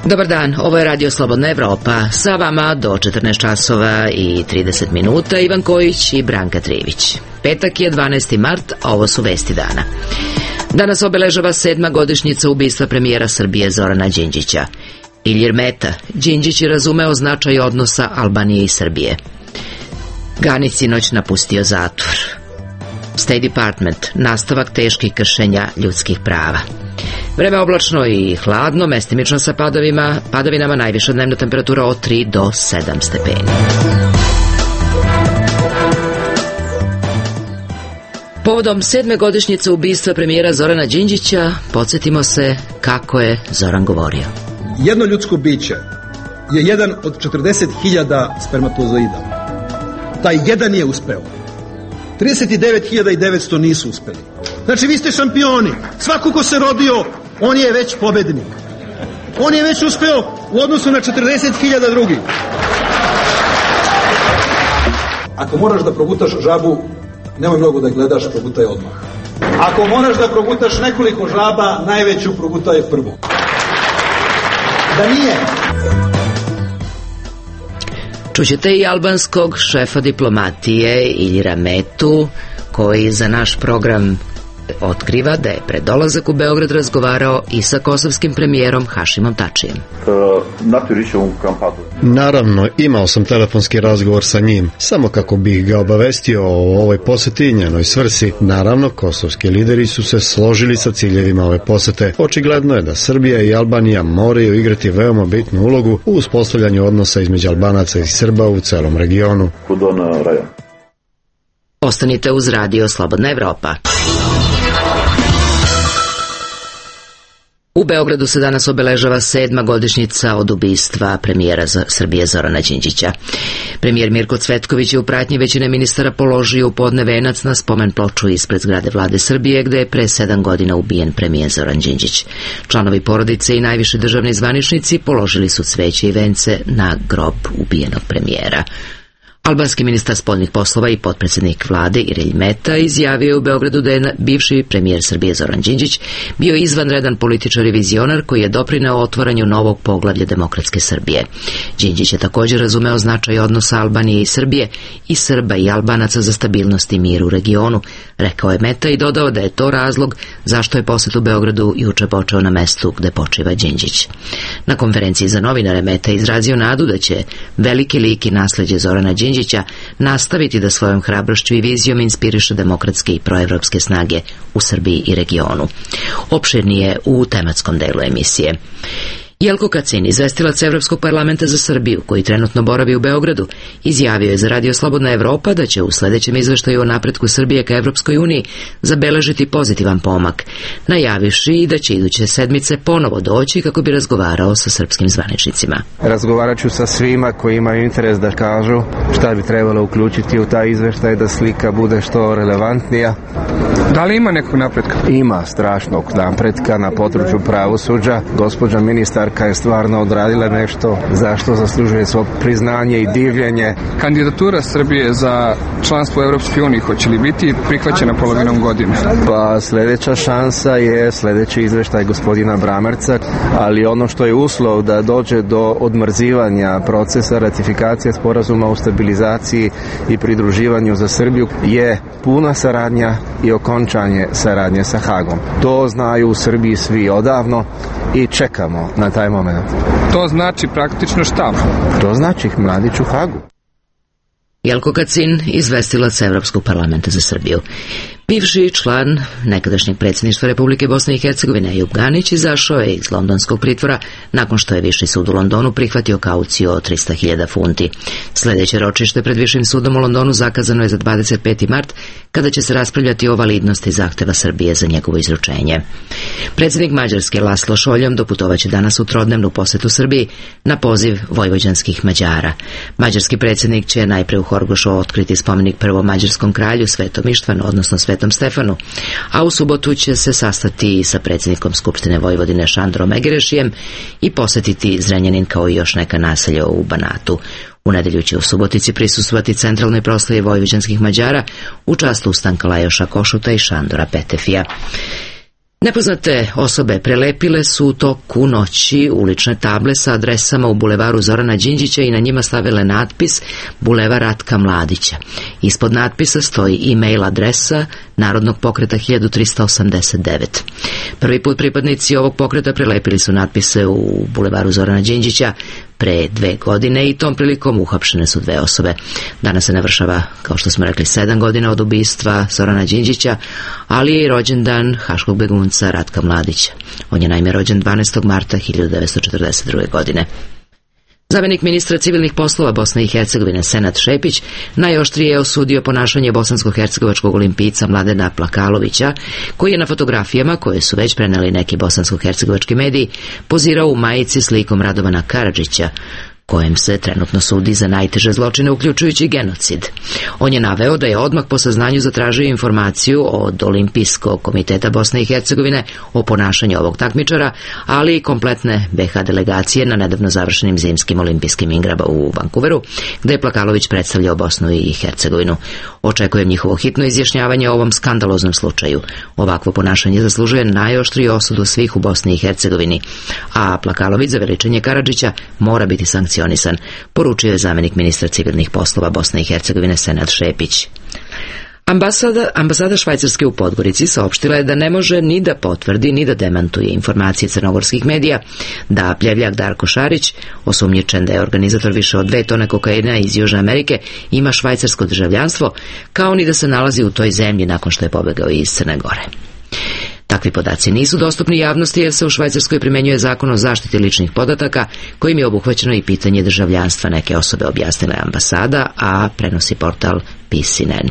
Dobar dan, ovo je Radio Slobodna Evropa. Sa vama do 14 časova i 30 minuta Ivan Kojić i Branka Trivić. Petak je 12. mart, a ovo su vesti dana. Danas obeležava 7. godišnjica ubistva premijera Srbije Zorana Đinđića. Ilir Meta, Đinđić je razumeo značaj odnosa Albanije i Srbije. Ganić sinoć napustio zatvor. State Department, nastavak teških kršenja ljudskih prava. Vreme oblačno i hladno, mestimično sa padavinama, najviša dnevna temperatura od 3 do 7 stepeni. Povodom 7. godišnjice ubistva premijera Zorana Đinđića, podsjetimo se kako je Zoran govorio. Jedno ljudsko biće je jedan od 40.000 spermatozoida. Taj jedan je uspeo. 39.900 nisu uspeli. Znači, vi ste šampioni. Svako ko se rodio, on je već pobednik. On je već uspeo u odnosu na 40.000 drugih. Ako moraš da progutaš žabu, nemoj mnogo da gledaš, progutaj odmah. Ako moraš da progutaš nekoliko žaba, najveću progutaj prvu. Da nije. Čućete i albanskog šefa diplomatije Ilira Metu, koji za naš program otkriva da je pred dolazak u Beograd razgovarao i sa kosovskim premijerom Hašimom Tačijem. Naravno, imao sam telefonski razgovor sa njim, samo kako bih ga obavestio o ovoj poseti i njenoj svrsi. Naravno, kosovski lideri su se složili sa ciljevima ove posete. Očigledno je da Srbija i Albanija moraju igrati veoma bitnu ulogu u uspostavljanju odnosa između Albanaca i Srba u celom regionu. Ostanite uz Radio Slobodna Evropa. U Beogradu se danas obeležava 7. godišnjica od ubistva premijera Srbije Zorana Đinđića. Premijer Mirko Cvetković je u pratnji većine ministara položio u podne venac na spomen ploču ispred zgrade Vlade Srbije, gde je pre 7 godina ubijen premijer Zoran Đinđić. Članovi porodice i najviši državni zvaničnici položili su cveće i vence na grob ubijenog premijera. Albanski ministar spoljnih poslova i potpredsjednik vlade Ilir Meta izjavio je u Beogradu da je bivši premijer Srbije Zoran Đinđić bio izvanredan političar i vizionar koji je doprineo otvaranju novog poglavlja demokratske Srbije. Đinđić je također razumeo značaj odnosa Albanije i Srbije i Srba i Albanaca za stabilnost i mir u regionu, rekao je Meta i dodao da je to razlog zašto je posjet u Beogradu juče počeo na mestu gde počiva Đinđić. Na konferenciji za novinare Meta izrazio nadu da će veliki lik i nasleđe Zorana Đinđića nastaviti da svojom hrabrošću i vizijom inspiriše demokratske i proevropske snage u Srbiji i regionu. Opširnije u tematskom delu emisije. Jelko Kacin, izvestilac Evropskog parlamenta za Srbiju, koji trenutno boravi u Beogradu, izjavio je za Radio Slobodna Evropa da će u sledećem izveštaju o napretku Srbije ka Evropskoj uniji zabeležiti pozitivan pomak, najavivši i da će iduće sedmice ponovo doći kako bi razgovarao sa srpskim zvaničnicima. Razgovarat ću sa svima koji imaju interes da kažu šta bi trebalo uključiti u taj izveštaj da slika bude što relevantnija. Da li ima nekog napretka? Ima strašnog napretka na području pravosuđa. Gospođa ministarka je stvarno odradila nešto zašto zaslužuje svo priznanje i divljenje. Kandidatura Srbije za članstvo u Evropskoj uniji hoće li biti prihvaćena polovinom godine? Pa sljedeća šansa je sljedeći izveštaj gospodina Bramerca, ali ono što je uslov da dođe do odmrzivanja procesa ratifikacije sporazuma o stabilizaciji i pridruživanju za Srbiju je puna saradnja i okončanje saradnje sa Hagom. To znaju u Srbiji svi odavno i čekamo na taj moment. To znači praktično šta? To znači mladić u Hagu. Jelko Kacin, izvestilac Evropskog parlamenta za Srbiju. Bivši član nekadašnjeg predsjedništva Republike Bosne i Hercegovine Ejub Ganić izašao je iz londonskog pritvora nakon što je Viši sud u Londonu prihvatio kauciju od 300.000 funti. Sljedeće ročište pred Višim sudom u Londonu zakazano je za 25. mart, kada će se raspravljati o validnosti zahteva Srbije za njegovo izručenje. Predsjednik Mađarske Laslo Šoljom doputovaće danas u trodnevnu posetu Srbiji na poziv vojvođanskih Mađara. Mađarski predsjednik će najpre u Horgošu otkriti spomenik prvom mađarskom kralju Svetom Ištvanu, odnosno Svetom Stefanu, a u subotu će se sastati sa predsjednikom Skupštine Vojvodine Šandrom Egerešijem i posetiti Zrenjanin kao i još neka naselja u Banatu. U nedelju će u Subotici prisustvovati centralnoj proslavi vojvođanskih Mađara u čast ustanka Lajoša Košuta i Šandora Petefija. Nepoznate osobe prelepile su u toku noći ulične table sa adresama u bulevaru Zorana Đinđića i na njima stavile natpis Bulevar Ratka Mladića. Ispod natpisa stoji e-mail adresa Narodnog pokreta 1389. Prvi put pripadnici ovog pokreta prelepili su natpise u bulevaru Zorana Đinđića pre 2 godine i tom prilikom uhapšene su 2 osobe. Danas se navršava, kao što smo rekli, 7 godina od ubistva Zorana Đinđića, ali je i rođendan haškog begunca Ratka Mladića. On je naime rođen 12. marta 1942. godine. Zamenik ministra civilnih poslova Bosne i Hercegovine Senad Šepić najoštrije je osudio ponašanje bosansko-hercegovačkog olimpijca Mladena Plakalovića, koji je na fotografijama, koje su već preneli neki bosansko-hercegovački mediji, pozirao u majici s likom Radovana Karadžića, kojem se trenutno sudi za najteže zločine, uključujući genocid. On je naveo da je odmah po saznanju zatražio informaciju od Olimpijskog komiteta Bosne i Hercegovine o ponašanju ovog takmičara, ali i kompletne BiH delegacije na nedavno završenim zimskim olimpijskim igrama u Vancouveru, gde je Plakalović predstavljao Bosnu i Hercegovinu. Očekujem njihovo hitno izjašnjavanje o ovom skandaloznom slučaju. Ovakvo ponašanje zaslužuje najoštriju osudu svih u Bosni i Hercegovini, a Plakalović za veličanje Karadžića mora biti sankcionisan, poručio je zamenik ministra civilnih poslova Bosne i Hercegovine Senad Šepić. Ambasada Švajcarske u Podgorici saopštila je da ne može ni da potvrdi ni da demantuje informacije crnogorskih medija da pljevljak Darko Šarić, osumnjičen da je organizator više od 2 tone kokaina iz Južne Amerike, ima švajcarsko državljanstvo, kao ni da se nalazi u toj zemlji nakon što je pobegao iz Crne Gore. Takvi podaci nisu dostupni javnosti jer se u Švajcarskoj primenjuje zakon o zaštiti ličnih podataka, kojim je obuhvaćeno i pitanje državljanstva neke osobe, objasnila je ambasada, a prenosi portal PCNN.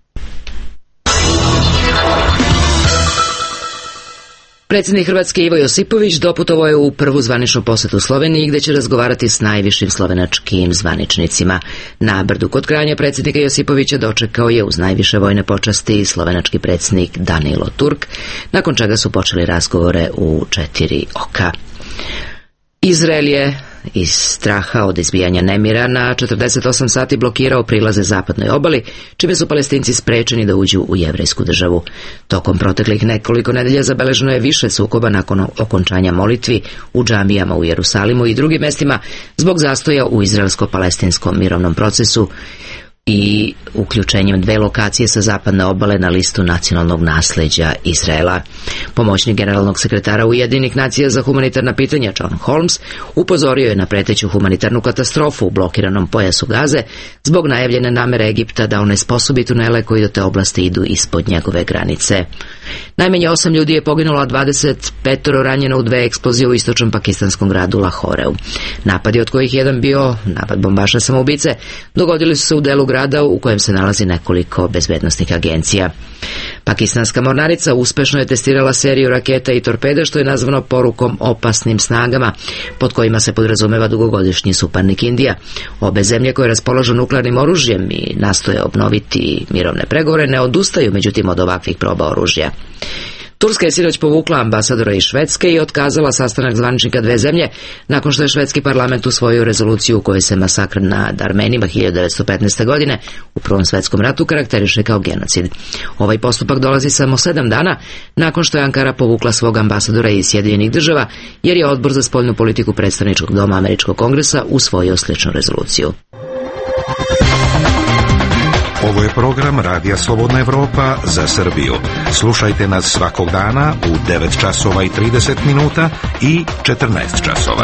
Predsjednik Hrvatske Ivo Josipović doputovao je u prvu zvaničnu posetu Sloveniji, gdje će razgovarati s najvišim slovenačkim zvaničnicima. Na Brdu kod Kranja predsjednika Josipovića dočekao je uz najviše vojne počasti slovenački predsjednik Danilo Turk, nakon čega su počeli razgovore u 4 oka. Izrael je iz straha od izbijanja nemira na 48 sati blokirao prilaze zapadnoj obali, čime su Palestinci sprečeni da uđu u jevrejsku državu. Tokom proteklih nekoliko nedelja zabeleženo je više sukoba nakon okončanja molitvi u džamijama u Jerusalimu i drugim mestima zbog zastoja u izraelsko-palestinskom mirovnom procesu i uključenjem 2 lokacije sa zapadne obale na listu nacionalnog nasleđa Izraela. Pomoćnik generalnog sekretara Ujedinjenih nacija za humanitarna pitanja John Holmes upozorio je na preteću humanitarnu katastrofu u blokiranom pojasu Gaze zbog najavljene namere Egipta da onesposobi tunele koji do te oblasti idu ispod njegove granice. Najmanje 8 ljudi je poginulo, a 25 ranjeno u 2 eksplozije u istočnom pakistanskom gradu Lahoreu. Napadi, od kojih jedan bio napad bombaša samoubice, dogodili su se u delu grada u kojem se nalazi nekoliko bezbednosnih agencija. Pakistanska mornarica uspešno je testirala seriju raketa i torpeda, što je nazvano porukom opasnim snagama, pod kojima se podrazumeva dugogodišnji suparnik Indija. Obe zemlje koje raspolažu nuklearnim oružjem i nastoje obnoviti mirovne pregovore ne odustaju međutim od ovakvih proba oružja. Turska je sinoć povukla ambasadora iz Švedske i otkazala sastanak zvaničnika 2 zemlje nakon što je švedski parlament usvojio rezoluciju u kojoj se masakr nad Armenima 1915. godine u Prvom svetskom ratu karakteriše kao genocid. Ovaj postupak dolazi samo 7 dana nakon što je Ankara povukla svog ambasadora iz Sjedinjenih država, jer je Odbor za spoljnu politiku predstavničkog doma Američkog kongresa usvojio sličnu rezoluciju. Ovo je program Radija Slobodna Evropa za Srbiju. Slušajte nas svakog dana u 9 časova i 30 minuta i 14 časova.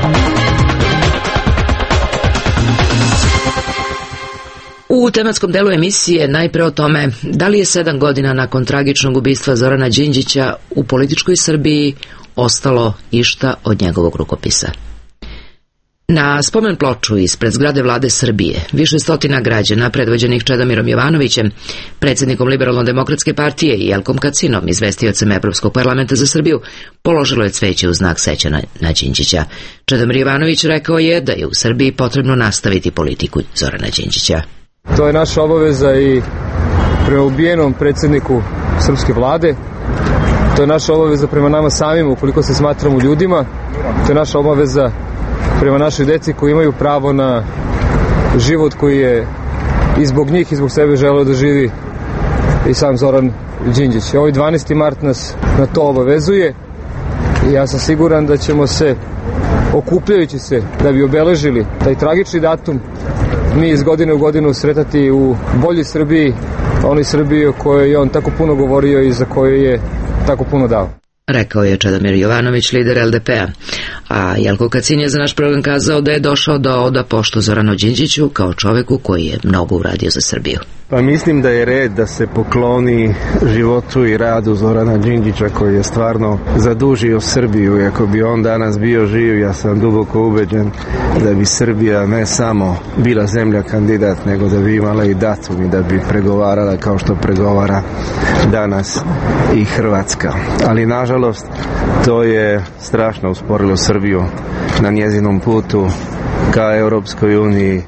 U tematskom delu emisije najpre o tome da li je 7 godina nakon tragičnog ubistva Zorana Đinđića u političkoj Srbiji ostalo išta od njegovog rukopisa. Na spomen ploču ispred zgrade vlade Srbije više stotina građana predvođenih Čedomirom Jovanovićem, predsjednikom Liberalno-demokratske partije i Jelkom Kacinom, izvestiocem Evropskog parlamenta za Srbiju, položilo je cveće u znak sećanja na Đinđića. Čedomir Jovanović rekao je da je u Srbiji potrebno nastaviti politiku Zorana Đinđića. To je naša obaveza i prema ubijenom predsjedniku srpske vlade. To je naša obaveza prema nama samima ukoliko se smatramo ljudima. To je naša obaveza prema našoj deci koji imaju pravo na život koji je i zbog njih i zbog sebe želeo da živi i sam Zoran Đinđić. Ovaj 12. mart nas na to obavezuje i ja sam siguran da ćemo se, okupljajući se da bi obeležili taj tragični datum, mi iz godine u godinu sretati u boljoj Srbiji, onoj Srbiji o kojoj je on tako puno govorio i za koju je tako puno dao. Rekao je Čedomir Jovanović, lider LDP-a. A Jelko Kacin je za naš program kazao da je došao da oda poštu Zoranu Đinđiću kao čoveku koji je mnogo uradio za Srbiju. Pa mislim da je red da se pokloni životu i radu Zorana Đinđića koji je stvarno zadužio Srbiju i ako bi on danas bio živ, ja sam duboko ubeđen da bi Srbija ne samo bila zemlja kandidat, nego da bi imala i datum i da bi pregovarala kao što pregovara danas i Hrvatska. Ali nažalost to je strašno usporilo Srbiju na njezinom putu ka Europskoj uniji.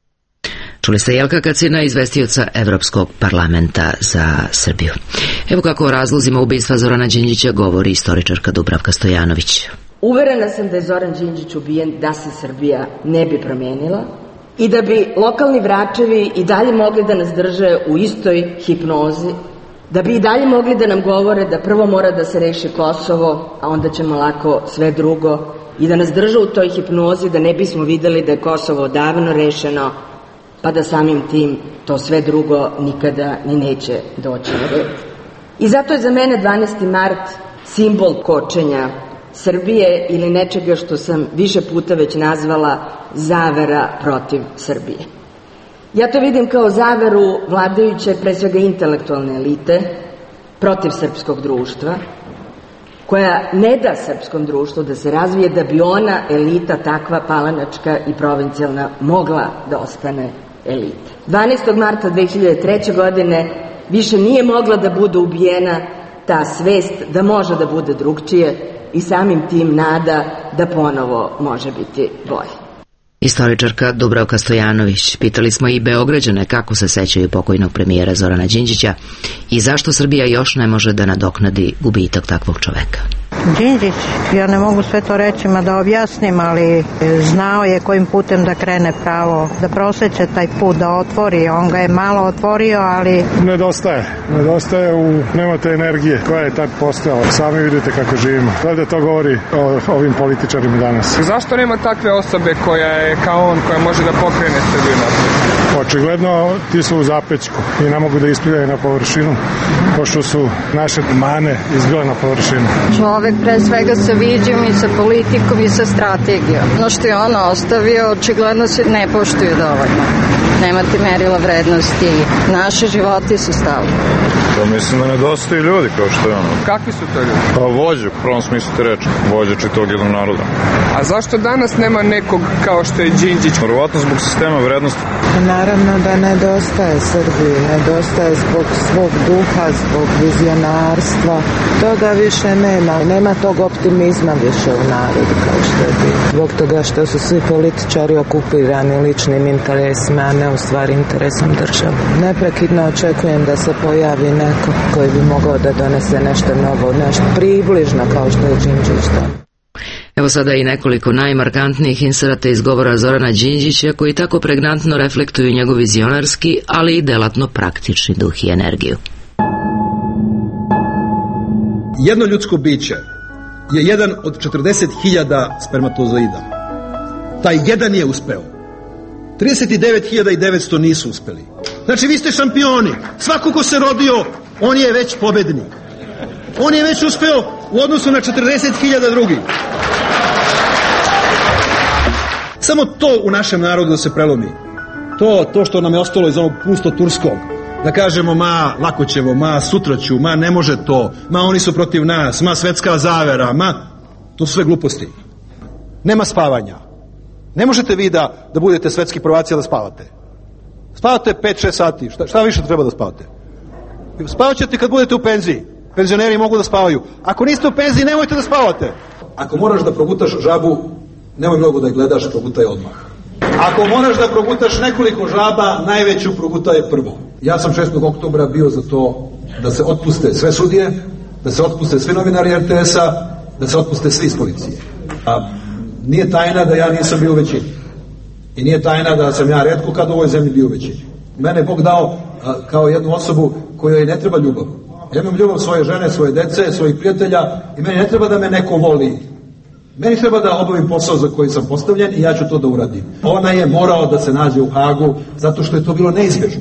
Čuli ste Jelka Kacina, izvestioca Evropskog parlamenta za Srbiju. Evo kako o razlozima ubistva Zorana Đinđića govori istoričarka Dubravka Stojanović. Uverena sam da je Zoran Đinđić ubijen da se Srbija ne bi promenila i da bi lokalni vračevi i dalje mogli da nas drže u istoj hipnozi, da bi i dalje mogli da nam govore da prvo mora da se reši Kosovo, a onda ćemo lako sve drugo, i da nas drže u toj hipnozi da ne bismo videli da je Kosovo davno rešeno, pa da samim tim to sve drugo nikada ni neće doći na red. I zato je za mene 12. mart simbol kočenja Srbije ili nečega što sam više puta već nazvala zavera protiv Srbije. Ja to vidim kao zaveru vladajuće, pre svega intelektualne elite, protiv srpskog društva, koja ne da srpskom društvu da se razvije da bi ona, elita takva palanačka i provincijalna, mogla da ostane elita. 12. marta 2003. godine više nije mogla da bude ubijena ta svest da može da bude drugčije i samim tim nada da ponovo može biti bolje. Istoričarka Dubravka Stojanović. Pitali smo i Beograđane kako se sećaju pokojnog premijera Zorana Đinđića i zašto Srbija još ne može da nadoknadi gubitak takvog čoveka. Đinđić, ja ne mogu sve to reći, da objasnim, ali znao je kojim putem da krene pravo, da proseće taj put, da otvori. On ga je malo otvorio, ali... Nedostaje, nemate energije koja je tad postojala. Sami vidite kako živimo. Sada to govori o ovim političarima danas. Zašto nema takve osobe koja je kao on, koja može da pokrene Srbiju napred? Očigledno ti su u zapećku i ne mogu da ispljaju na površinu, pošto su naše mane izbile na površinu. Čovek pre svega sa viđom i sa politikom i sa strategijom. Ono što je on ostavio, očigledno se ne poštuju dovoljno. Nemate merila vrednosti, naše životi su stali. Pa mislim da nedostaju ljudi kao što je ono. Kakvi su to ljudi? Pa vođe, u prvom smislu te reči, vođe čitog jednog naroda. A zašto danas nema nekog kao što je Đinđić? Verovatno zbog sistema vrednosti. Naravno da nedostaje Srbiji, nedostaje zbog svog duha, zbog vizionarstva. Toga više nema tog optimizma više u narodu kao što je bilo. Zbog toga što su svi političari okupirani ličnim interesima, a ne u stvari interesom države. Neprekidno očekujem da se pojavi neko koji bi mogao da donese nešto novo, nešto približno kao što je Đinđić donio. Evo sada i nekoliko najmarkantnijih inserata iz govora Zorana Đinđića koji tako pregnantno reflektuju njegov vizionarski, ali i delatno praktični duh i energiju. Jedno ljudsko biće je jedan od 40.000 spermatozoida. Taj jedan je uspeo. 39.900 nisu uspeli. Znači vi ste šampioni. Svako ko se rodio, on je već pobednik. On je već uspeo u odnosu na 40.000 drugih. Samo to u našem narodu da se prelomi. To što nam je ostalo iz onog pusto turskog. Da kažemo, lako ćemo, sutra ću, ne može to, oni su protiv nas, svetska zavera, to su sve gluposti. Nema spavanja. Ne možete vi da budete svetski prvaci da spavate. Spavate 5-6 sati, šta više treba da spavate? Spavat ćete kad budete u penziji. Penzioneri mogu da spavaju. Ako niste u penziji, nemojte da spavate. Ako moraš da progutaš žabu, nemoj mnogo da je gledaš, progutaj odmah. Ako moraš da progutaš nekoliko žaba, najveću progutaj prvo. Ja sam 6. oktobra bio za to da se otpuste sve sudije, da se otpuste svi novinari RTS-a, da se otpuste svi iz policije. A nije tajna da ja nisam bio u većini. I nije tajna da sam ja retko kad u ovoj zemlji bio u većini. Mene je Bog dao kao jednu osobu kojoj ne treba ljubav. Ja imam ljubav svoje žene, svoje dece, svojih prijatelja i meni ne treba da me neko voli. Meni treba da obavim posao za koji sam postavljen i ja ću to da uradim. Ona je morao da se nađe u Hagu zato što je to bilo neizbježno.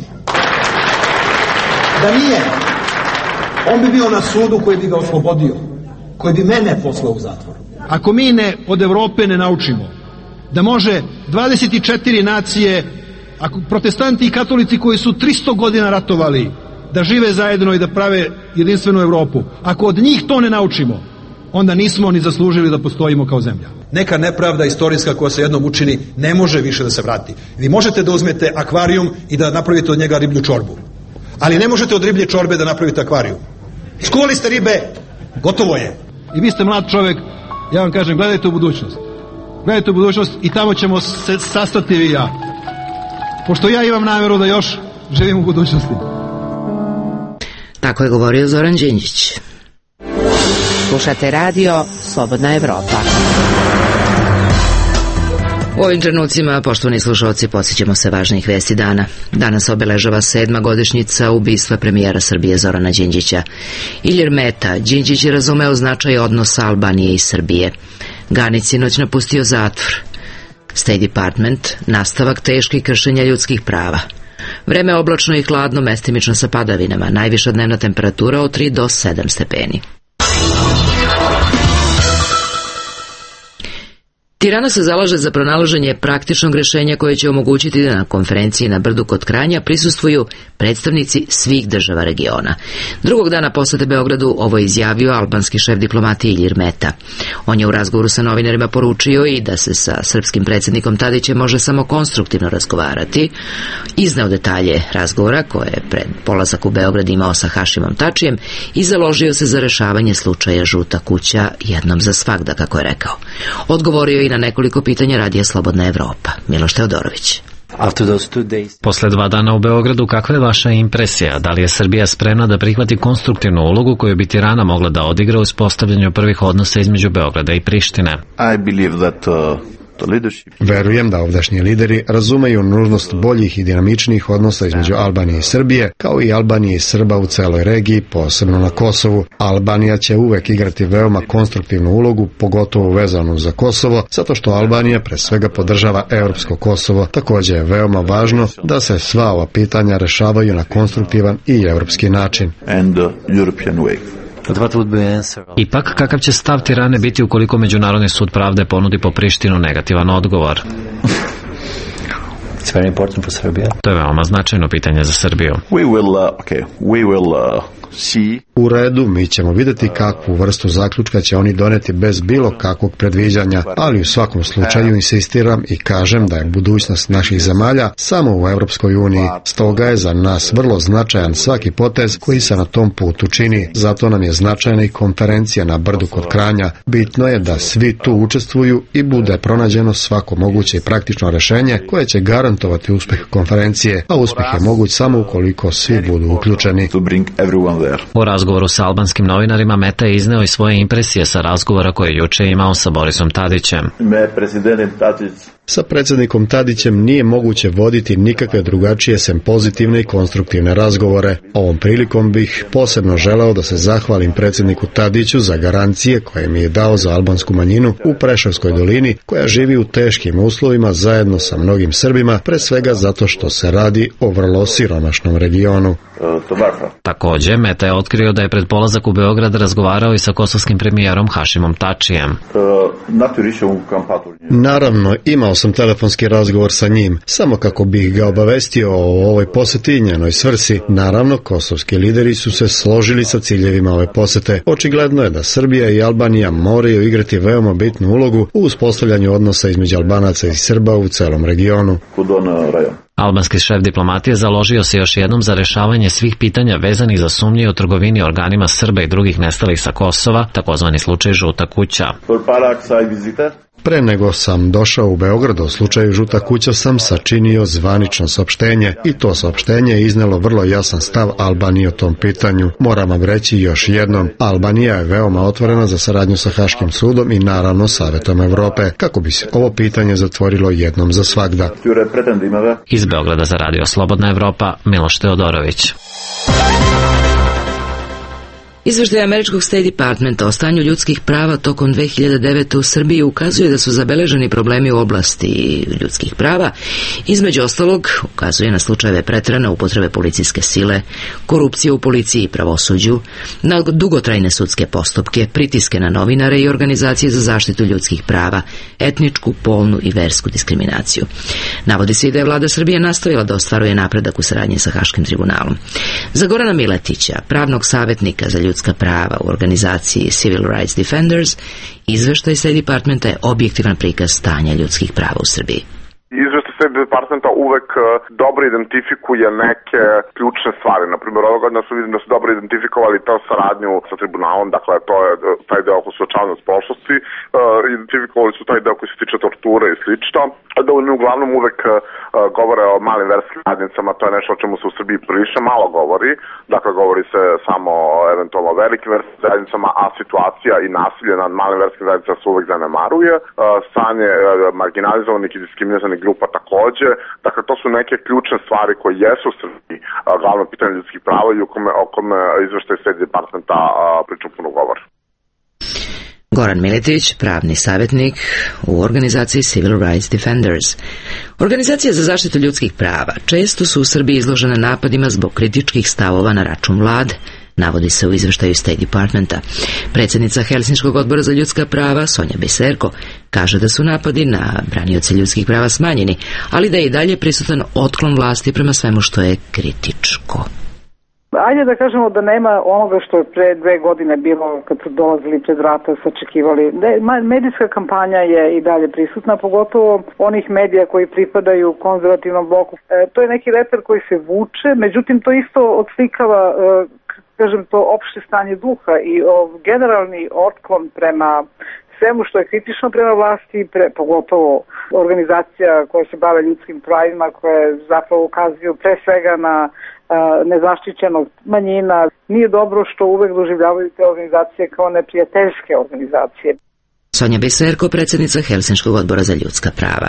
Da nije, on bi bio na sudu koji bi ga oslobodio, koji bi mene poslao u zatvor. Ako mi od Evrope ne naučimo da može 24 nacije, ako protestanti i katolici koji su 300 godina ratovali, da žive zajedno i da prave jedinstvenu Evropu, ako od njih to ne naučimo, onda nismo ni zaslužili da postojimo kao zemlja. Neka nepravda istorijska koja se jednom učini ne može više da se vrati. Vi možete da uzmete akvarijum i da napravite od njega riblju čorbu, ali ne možete od riblje čorbe da napravite akvarijum. Skuvali ste ribe, gotovo je. I vi ste mlad čovjek, ja vam kažem, gledajte u budućnost. Gledajte u budućnost i tamo ćemo se sastati vi i ja. Pošto ja imam namjeru da još živim u budućnosti. Tako je govorio Zoran Đinđić. Slušate radio Slobodna Evropa. U ovim trenucima, poštovani slušalci, podsjećamo se važnih vesti dana. Danas obeležava 7. godišnjica ubistva premijera Srbije Zorana Đinđića. Ilir Meta, Đinđić je razumeo značaj odnosa Albanije i Srbije. Ganić je noć napustio zatvor. State Department, nastavak teških kršenja ljudskih prava. Vreme oblačno i hladno, mestimično sa padavinama. Najviša dnevna temperatura od 3 do 7 stepeni. Tirana se zalaže za pronalaženje praktičnog rješenja koje će omogućiti da na konferenciji na Brdu kod Kranja prisustvuju predstavnici svih država regiona. Drugog dana posete Beogradu ovo je izjavio albanski šef diplomatije Ilir Meta. On je u razgovoru sa novinarima poručio i da se sa srpskim predsjednikom Tadićem može samo konstruktivno razgovarati. Izneo detalje razgovora koje je pred polazak u Beograd imao sa Hašimom Tačijem i založio se za rešavanje slučaja Žuta kuća jednom za svagda, kako je rekao. Odgovorio i na nekoliko pitanja radija Slobodna Evropa. Miloš Teodorović. Posle 2 dana u Beogradu, kakva je vaša impresija? Da li je Srbija spremna da prihvati konstruktivnu ulogu koju bi Tirana mogla da odigra u uspostavljanju prvih odnosa između Beograda i Prištine? Verujem da ovdašnji lideri razumeju nužnost boljih i dinamičnijih odnosa između Albanije i Srbije, kao i Albanije i Srba u celoj regiji, posebno na Kosovu. Albanija će uvek igrati veoma konstruktivnu ulogu, pogotovo vezanu za Kosovo, zato što Albanija pre svega podržava evropsko Kosovo. Također je veoma važno da se sva ova pitanja rešavaju na konstruktivan i evropski način. Ipak, kakav će stav Tirane biti ukoliko Međunarodni sud pravde ponudi po Prištinu negativan odgovor? To je veoma značajno pitanje za Srbiju. U redu, mi ćemo vidjeti kakvu vrstu zaključka će oni doneti bez bilo kakvog predviđanja, ali u svakom slučaju insistiram i kažem da je budućnost naših zemalja samo u Europskoj uniji. Stoga je za nas vrlo značajan svaki potez koji se na tom putu čini. Zato nam je značajna i konferencija na Brdu kod Kranja. Bitno je da svi tu učestvuju i bude pronađeno svako moguće i praktično rješenje koje će garantovati uspjeh konferencije, a uspjeh je moguć samo ukoliko svi budu uključeni. U razgovoru sa albanskim novinarima Meta je izneo i svoje impresije sa razgovora koje je juče imao sa Borisom Tadićem. Sa predsjednikom Tadićem nije moguće voditi nikakve drugačije sem pozitivne i konstruktivne razgovore. Ovom prilikom bih posebno želeo da se zahvalim predsjedniku Tadiću za garancije koje mi je dao za albansku manjinu u Preševskoj dolini, koja živi u teškim uslovima zajedno sa mnogim Srbima, pre svega zato što se radi o vrlo siromašnom regionu. Također, Meta je otkrio da je pred polazak u Beograd razgovarao i sa kosovskim premijerom Hašimom Tačijem. Naravno, imao sam telefonski razgovor sa njim, samo kako bih ga obavestio o ovoj poseti i njenoj svrsi. Naravno, kosovski lideri su se složili sa ciljevima ove posete. Očigledno je da Srbija i Albanija moraju igrati veoma bitnu ulogu u uspostavljanju odnosa između Albanaca i Srba u celom regionu. Albanski šef diplomatije založio se još jednom za rešavanje svih pitanja vezanih za sumnje o trgovini organima Srba i drugih nestalih sa Kosova, takozvani slučaj Žuta kuća. Pre nego sam došao u Beograd o slučaju Žuta kuća sam sačinio zvanično saopštenje i to saopštenje je iznelo vrlo jasan stav Albanije o tom pitanju. Moram vam reći još jednom, Albanija je veoma otvorena za saradnju sa Haškim sudom i naravno Savetom Evrope, kako bi se ovo pitanje zatvorilo jednom za svagda. Iz Beograda za radio Slobodna Evropa, Miloš Teodorović. Izveštaj američkog State Departmenta o stanju ljudskih prava tokom 2009. u Srbiji ukazuje da su zabeleženi problemi u oblasti ljudskih prava. Između ostalog, ukazuje na slučajeve preterane upotrebe policijske sile, korupcije u policiji i pravosuđu, na dugotrajne sudske postupke, pritiske na novinare i organizacije za zaštitu ljudskih prava, etničku, polnu i versku diskriminaciju. Navodi se i da je vlada Srbije nastavila da ostvaruje napredak u saradnji sa Haškim tribunalom. Za Gorana Miletića, pravnog savjetnika za ljudska prava u organizaciji Civil Rights Defenders, izveštaj State Departmenta je objektivan prikaz stanja ljudskih prava u Srbiji. Izveštaj State Departmenta uvek dobro identifikuje neke ključne stvari. Naprimjer, ovog godina vidim da su dobro identifikovali to saradnju sa tribunalom, dakle to je taj deo koji su očavljeni s prošlosti, identifikovali su taj deo koji se tiče torture i slično, da uglavnom uvek govore o malim verskim zajednicama, to je nešto o čemu se u Srbiji prilično malo govori, dakle govori se samo o eventualno velikim verskim zajednicama, a situacija i nasilje nad malim verskim zajednicama se uvek zanemaruje, stanje marginalizovanih i diskriminiranih grupa takođe, dakle to su neke ključne stvari koje jesu u Srbiji glavno pitanje ljudskih prava i o kome izveštaj State Departmenta pričom puno govori. Goran Miletić, pravni savjetnik u organizaciji Civil Rights Defenders. Organizacije za zaštitu ljudskih prava često su u Srbiji izložene napadima zbog kritičkih stavova na račun vlade, navodi se u izveštaju State Departmenta. Predsjednica Helsinškog odbora za ljudska prava, Sonja Biserko, kaže da su napadi na branioce ljudskih prava smanjeni, ali da je i dalje prisutan otklon vlasti prema svemu što je kritičko. Ajde da kažemo da nema onoga što je pre 2 godine bilo kad su dolazili pred vrata, sačekivali. Medijska kampanja je i dalje prisutna, pogotovo onih medija koji pripadaju konzervativnom bloku. To je neki reper koji se vuče, međutim to isto odslikava to opšte stanje duha i generalni otklon prema svemu što je kritično prema vlasti, pogotovo organizacija koja se bave ljudskim pravima, koje zapravo ukazuju pre svega na nezaštićenog manjina. Nije dobro što uvek doživljavaju te organizacije kao neprijateljske organizacije. Sonja Biserko, predsjednica Helsinškog odbora za ljudska prava.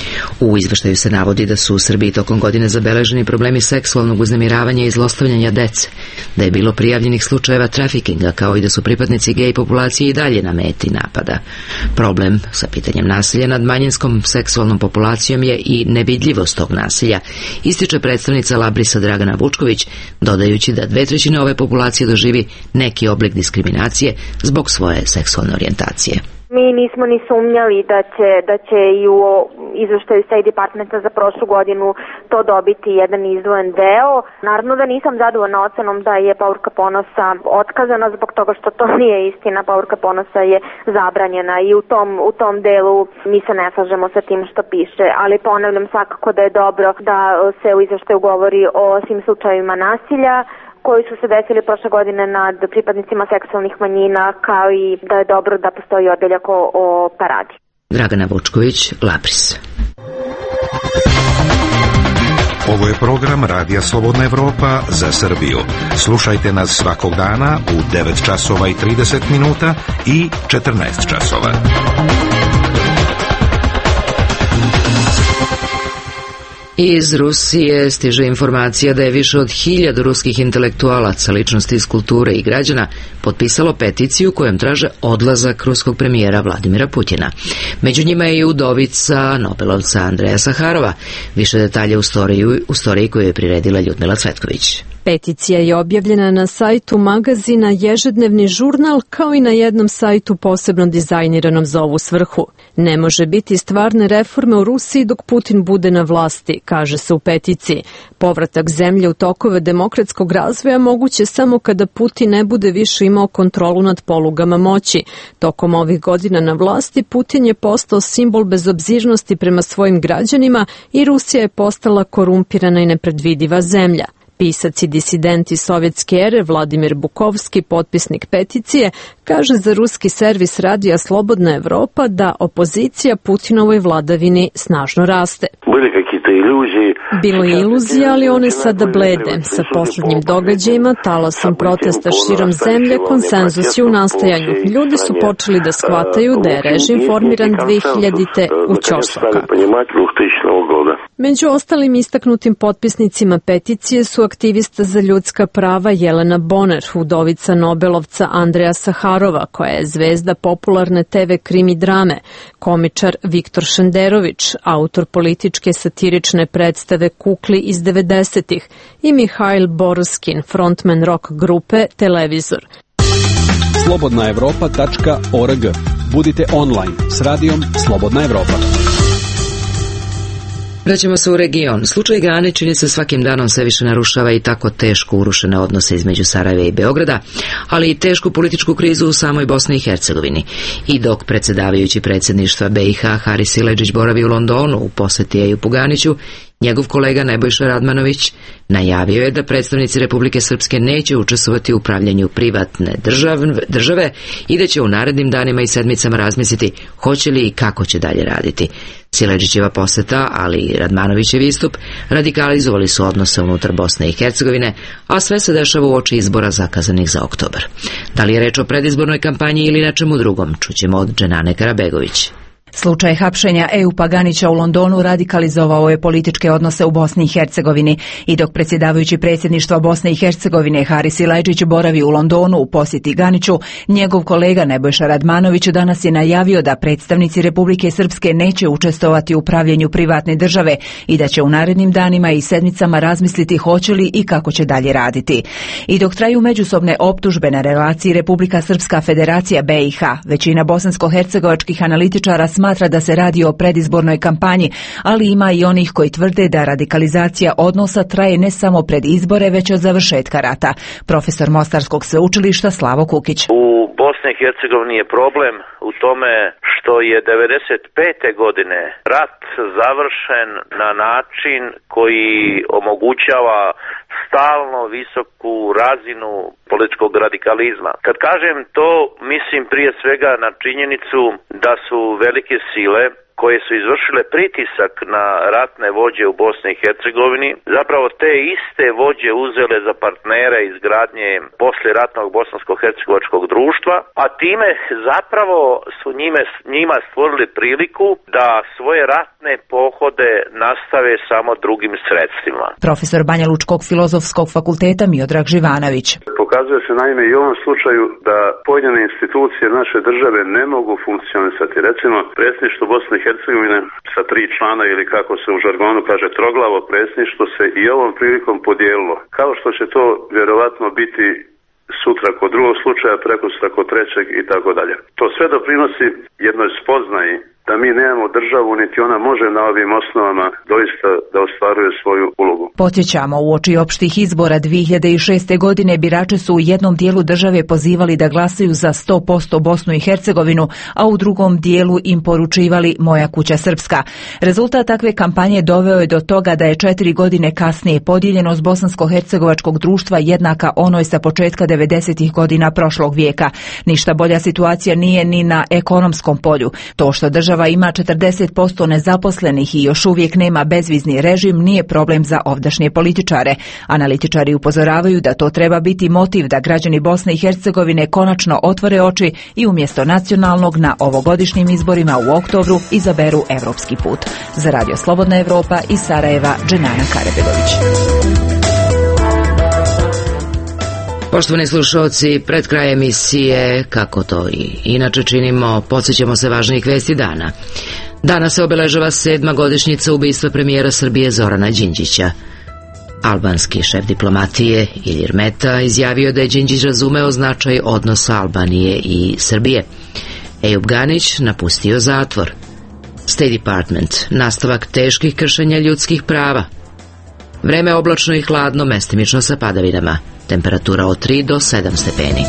U izveštaju se navodi da su u Srbiji tokom godine zabeleženi problemi seksualnog uznemiravanja i zlostavljanja dece, da je bilo prijavljenih slučajeva trafikinga, kao i da su pripadnici gej populacije i dalje na meti napada. Problem sa pitanjem nasilja nad manjinskom seksualnom populacijom je i nevidljivost tog nasilja, ističe predstavnica Labrisa Dragana Vučković, dodajući da 2/3 ove populacije doživi neki oblik diskriminacije zbog svoje seksualne orijentacije. Mi nismo ni sumnjali da će i u izveštaju State Departmenta za prošlu godinu to dobiti jedan izdvojen deo. Naravno da nisam zadovoljna ocenom da je povorka ponosa otkazana zbog toga što to nije istina. Povorka ponosa je zabranjena i u tom delu mi se ne slažemo sa tim što piše, ali ponavljam svakako da je dobro da se u izveštaju govori o svim slučajevima nasilja koji su se desili prošle godine nad pripadnicima seksualnih manjina, kao i da je dobro da postoji odeljak o paradi. Dragana Vučković, Labris. Ovo je program Radija Slobodna Evropa za Srbiju. Slušajte nas svakog dana u 9 časova i 30 minuta i 14 časova. Iz Rusije stiže informacija da je više od 1000 ruskih intelektualaca, ličnosti iz kulture i građana potpisalo peticiju kojom traže odlazak ruskog premijera Vladimira Putina. Među njima je i udovica Nobelovca Andreja Saharova. Više detalja u storiji koju je priredila Ljudmila Cvetković. Peticija je objavljena na sajtu magazina Ježednevni žurnal, kao i na jednom sajtu posebno dizajniranom za ovu svrhu. Ne može biti stvarne reforme u Rusiji dok Putin bude na vlasti, kaže se u peticiji. Povratak zemlje u tokove demokratskog razvoja moguće samo kada Putin ne bude više imao kontrolu nad polugama moći. Tokom ovih godina na vlasti Putin je postao simbol bezobzirnosti prema svojim građanima i Rusija je postala korumpirana i nepredvidiva zemlja. Pisac i disident iz sovjetske ere Vladimir Bukovski, potpisnik peticije, kaže za ruski servis radija Slobodna Evropa da opozicija Putinovoj vladavini snažno raste. Bilo je iluzija, ali one sada blede. Sa posljednjim događajima, talasom protesta širom zemlje, konsenzus je u nastajanju. Ljudi su počeli da shvataju da je režim formiran 2000. u ćošaka. Među ostalim istaknutim potpisnicima peticije su aktivista za ljudska prava Jelena Boner, udovica Nobelovca Andreja Saharova, koja je zvezda popularne TV krimi drame, komičar Viktor Šenderović, autor političke satirične predstave Kukli iz 90-ih i Mihail Boroskin, frontman rock grupe Televizor. Slobodnaevropa.org. Budite online s radijom Slobodna Evropa. Vraćamo se u region. Slučaj Gane čini se svakim danom sve više narušava i tako teško urušene odnose između Sarajeva i Beograda, ali i tešku političku krizu u samoj Bosni i Hercegovini. I dok predsjedavajući predsjedništva BiH Haris Siledžić boravi u Londonu u posjeti Ejupu Ganiću, njegov kolega Nebojša Radmanović najavio je da predstavnici Republike Srpske neće učestvovati u upravljanju privatne države i da će u narednim danima i sedmicama razmisliti hoće li i kako će dalje raditi. Siledžićeva posjeta, ali i Radmanovićev istup radikalizovali su odnose unutar Bosne i Hercegovine, a sve se dešava uoči izbora zakazanih za oktobar. Da li je reč o predizbornoj kampanji ili nečemu drugom, čućemo od Dženane Karabegović. Slučaj hapšenja Ejupa Ganića u Londonu radikalizovao je političke odnose u Bosni i Hercegovini i dok predsjedavajući predsjedništva Bosne i Hercegovine Haris Siledžić boravi u Londonu u posjeti Ganiću, njegov kolega Nebojša Radmanović danas je najavio da predstavnici Republike Srpske neće učestvovati u upravljanju privatne države i da će u narednim danima i sedmicama razmisliti hoće li i kako će dalje raditi. I dok traju međusobne optužbe na relaciji Republika Srpska Federacija BiH, većina bosansko-hercegovačkih analitičara smatra da se radi o predizbornoj kampanji, ali ima i onih koji tvrde da radikalizacija odnosa traje ne samo pred izbore, već od završetka rata. Profesor Mostarskog sveučilišta Slavo Kukić. U Bosni i Hercegovini je problem u tome što je 95. godine rat završen na način koji omogućava stalno visoku razinu političkog radikalizma. Kad kažem to, mislim prije svega na činjenicu da su velike sile koje su izvršile pritisak na ratne vođe u Bosni i Hercegovini, zapravo te iste vođe uzele za partnere izgradnje poslijeratnog bosansko-hercegovačkog društva, a time zapravo su njima stvorili priliku da svoje ratne pohode nastave samo drugim sredstvima. Profesor Banja Lučkog filozofskog fakulteta Miodrag Živanović. Pokazuje se naime i u ovom slučaju da pojedine institucije naše države ne mogu funkcionisati. Recimo, predsjedništvo Bosne i Hercegovine sa 3 člana ili kako se u žargonu kaže troglavo predsjedništvo se i ovom prilikom podijelilo. Kao što će to vjerovatno biti sutra kod drugog slučaja, prekosutra kod trećeg i tako dalje. To sve doprinosi jednoj spoznaji da mi nemamo državu, niti ona može na ovim osnovama doista da ostvaruje svoju ulogu. Podsjećamo, uoči opštih izbora 2006. godine birače su u jednom dijelu države pozivali da glasaju za 100% Bosnu i Hercegovinu, a u drugom dijelu im poručivali Moja kuća srpska. Rezultat takve kampanje doveo je do toga da je 4 godine kasnije podijeljenost bosansko-hercegovačkog društva jednaka onoj sa početka 90. godina prošlog vijeka. Ništa bolja situacija nije ni na ekonomskom polju. To što država ima 40% nezaposlenih i još uvijek nema bezvizni režim nije problem za ovdašnje političare. Analitičari upozoravaju da to treba biti motiv da građani Bosne i Hercegovine konačno otvore oči i umjesto nacionalnog na ovogodišnjim izborima u oktobru izaberu evropski put. Za Radio Slobodna Evropa iz Sarajeva, Dženana Karabegović. Poštovani slušalci, pred kraj emisije, kako to i inače činimo, podsjećamo se važnijih vesti dana. Danas se obeležava 7. godišnjica ubistva premijera Srbije Zorana Đinđića. Albanski šef diplomatije Ilir Meta izjavio da je Đinđić razumeo značaj odnosa Albanije i Srbije. Ejup Ganić napustio zatvor. State Department, nastavak teških kršenja ljudskih prava. Vreme oblačno i hladno, mestimično sa padavinama. Temperatura od 3 do 7 stepeni.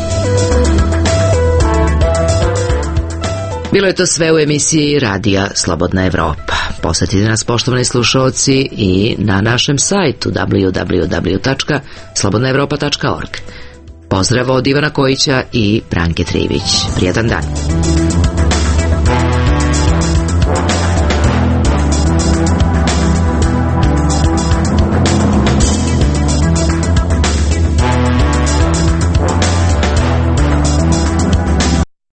Bilo je to sve u emisiji Radija Slobodna Evropa. Posjetite nas, poštovani slušalci, i na našem sajtu www.slobodnaevropa.org. Pozdrav od Ivana Kojića i Branke Trivić. Prijatan dan.